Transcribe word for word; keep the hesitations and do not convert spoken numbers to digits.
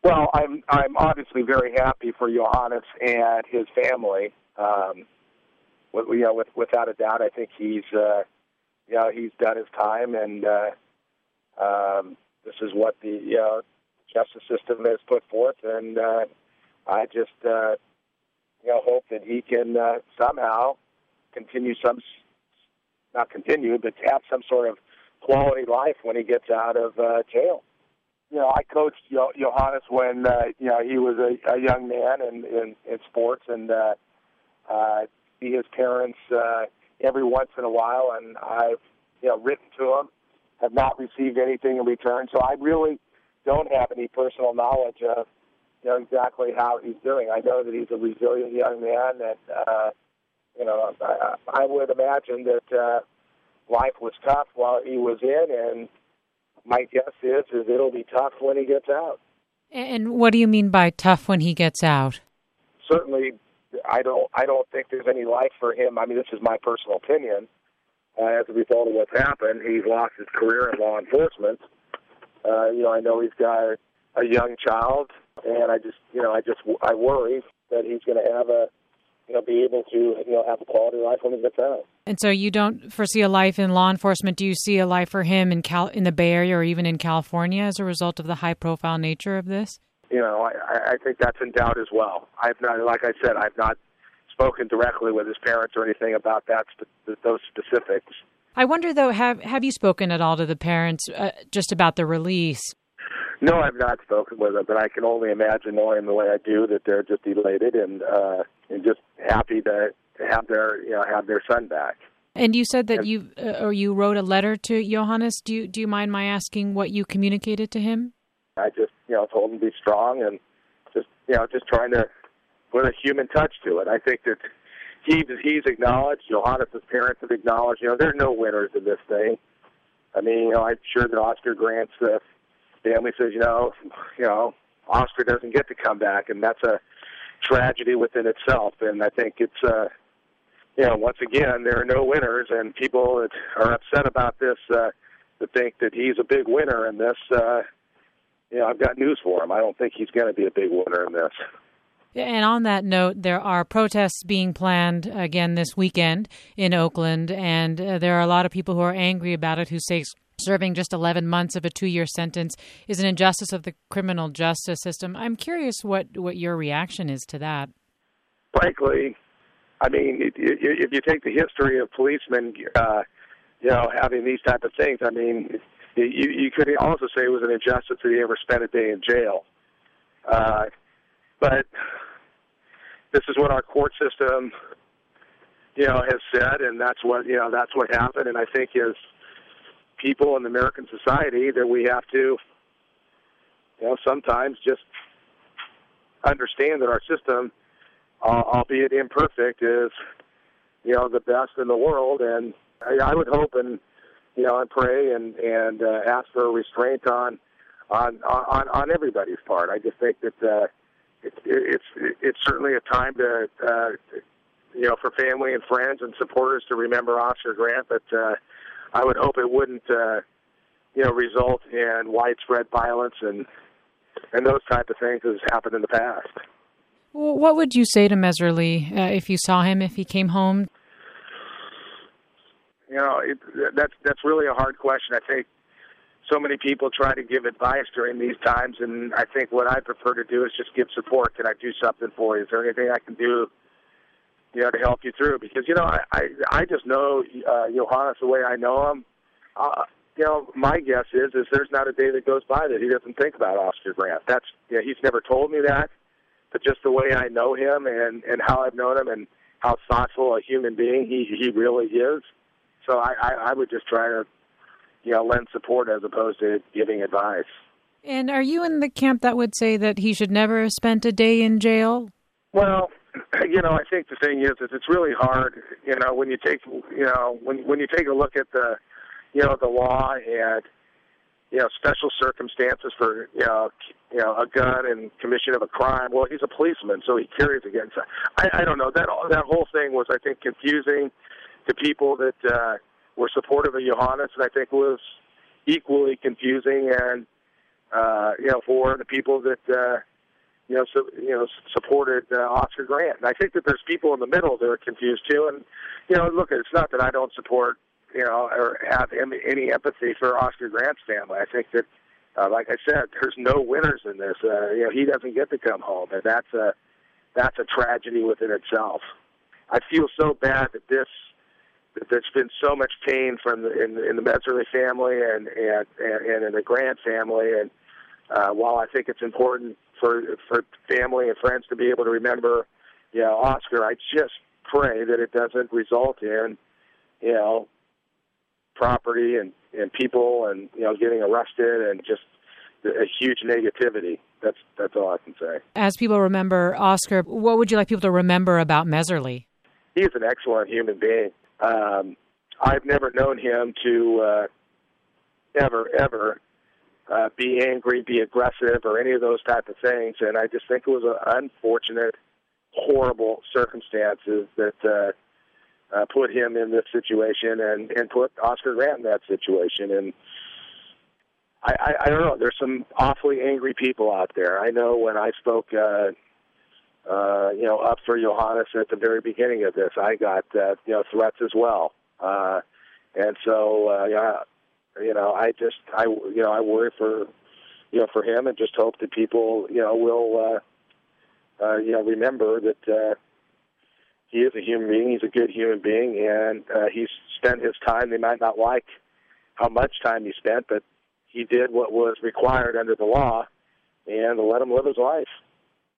Well, I'm I'm obviously very happy for Johannes and his family. Um, with, you know, with, without a doubt, I think he's uh, you know he's done his time, and uh, um, this is what the you know, justice system has put forth, and uh, I just uh, you know hope that he can uh, somehow continue some, not continue, but have some sort of quality life when he gets out of uh, jail. You know, I coached jo- Johannes when uh, you know he was a, a young man in, in, in sports, and uh, uh, see his parents uh, every once in a while, and I've you know written to him, have not received anything in return, so I really don't have any personal knowledge of you know exactly how he's doing. I know that he's a resilient young man, and uh, you know I, I would imagine that uh, life was tough while he was in, and my guess is, is it'll be tough when he gets out. And what do you mean by tough when he gets out? Certainly, I don't. I don't think there's any life for him. I mean, this is my personal opinion. Uh, as a result of what's happened, he's lost his career in law enforcement. Uh, you know, I know he's got a young child, and I just, you know, I just, I worry that he's going to have a, you know, be able to, you know, have a quality life when he gets out. And so you don't foresee a life in law enforcement. Do you see a life for him in Cal in the Bay Area or even in California as a result of the high-profile nature of this? You know, I, I think that's in doubt as well. I've not, like I said, I've not spoken directly with his parents or anything about that, those specifics. I wonder, though, have have you spoken at all to the parents uh, just about the release? No, I've not spoken with them, but I can only imagine, knowing the way I do, that they're just elated and uh, and just happy to, to have their you know have their son back. And you said that and, you uh, or you wrote a letter to Johannes. Do you do you mind my asking what you communicated to him? I just you know told him to be strong and just you know just trying to put a human touch to it. I think that he he's acknowledged, Johannes' parents have acknowledged. You know, there are no winners in this thing. I mean, you know, I'm sure that Oscar Grant's uh, family says, you know, you know, Oscar doesn't get to come back, and that's a tragedy within itself. And I think it's, uh, you know, once again, there are no winners, and people that are upset about this uh, that think that he's a big winner in this. Uh, you know, I've got news for him. I don't think he's going to be a big winner in this. And on that note, there are protests being planned again this weekend in Oakland, and uh, there are a lot of people who are angry about it, who say serving just eleven months of a two-year sentence is an injustice of the criminal justice system. I'm curious what, what your reaction is to that. Frankly, I mean, if you take the history of policemen, uh, you know, having these type of things, I mean, you, you could also say it was an injustice that he ever spent a day in jail. Uh, but this is what our court system, you know, has said, and that's what, you know, that's what happened. And I think as people in American society that we have to, you know, sometimes just understand that our system, uh, albeit imperfect, is, you know, the best in the world. And I, I would hope and, you know, and pray and, and uh, ask for a restraint on, on, on, on everybody's part. I just think that, uh, It's it's it's certainly a time to uh, you know for family and friends and supporters to remember Oscar Grant, but uh, I would hope it wouldn't uh, you know result in widespread violence and and those type of things as happened in the past. Well, what would you say to Messerly uh, if you saw him, if he came home? You know, it, that's that's really a hard question. I think so many people try to give advice during these times, and I think what I prefer to do is just give support. Can I do something for you? Is there anything I can do, you know, to help you through? Because, you know, I, I, I just know uh, Johannes the way I know him. Uh, you know, my guess is is there's not a day that goes by that he doesn't think about Oscar Grant. That's, you know, he's never told me that, but just the way I know him and, and how I've known him and how thoughtful a human being he, he really is. So I, I, I would just try to, you know, lend support as opposed to giving advice. And are you in the camp that would say that he should never have spent a day in jail? Well, you know, I think the thing is, is it's really hard, you know, when you take, you know, when when you take a look at the, you know, the law and, you know, special circumstances for, you know, you know, a gun and commission of a crime. Well, he's a policeman, so he carries a gun. So I, I don't know. That that whole thing was, I think, confusing to people that uh, were supportive of Johannes, and I think was equally confusing and uh, you know, for the people that, uh, you know, so, you know, supported uh, Oscar Grant. And I think that there's people in the middle that are confused too. And, you know, look, it's not that I don't support, you know, or have any empathy for Oscar Grant's family. I think that, uh, like I said, there's no winners in this. Uh, you know, he doesn't get to come home, and that's a that's a tragedy within itself. I feel so bad that this that there's been so much pain from the, in, in the Messerly family and and, and and in the Grant family. And uh, while I think it's important for for family and friends to be able to remember, you know, Oscar, I just pray that it doesn't result in, you know, property and, and people and, you know, getting arrested and just a huge negativity. That's that's all I can say. As people remember Oscar, what would you like people to remember about Messerly? He's an excellent human being. Um, I've never known him to uh, ever, ever uh, be angry, be aggressive, or any of those type of things. And I just think it was an unfortunate, horrible circumstances that uh, Uh, put him in this situation and, and put Oscar Grant in that situation. And I, I, I don't know, there's some awfully angry people out there. I know when I spoke, uh, uh, you know, up for Johannes at the very beginning of this, I got, uh, you know, threats as well. Uh, and so, uh, yeah, you know, I just, I, you know, I worry for, you know, for him and just hope that people, you know, will, uh, uh, you know, remember that, uh, he is a human being. He's a good human being, and uh, he's spent his time. They might not like how much time he spent, but he did what was required under the law, and to let him live his life.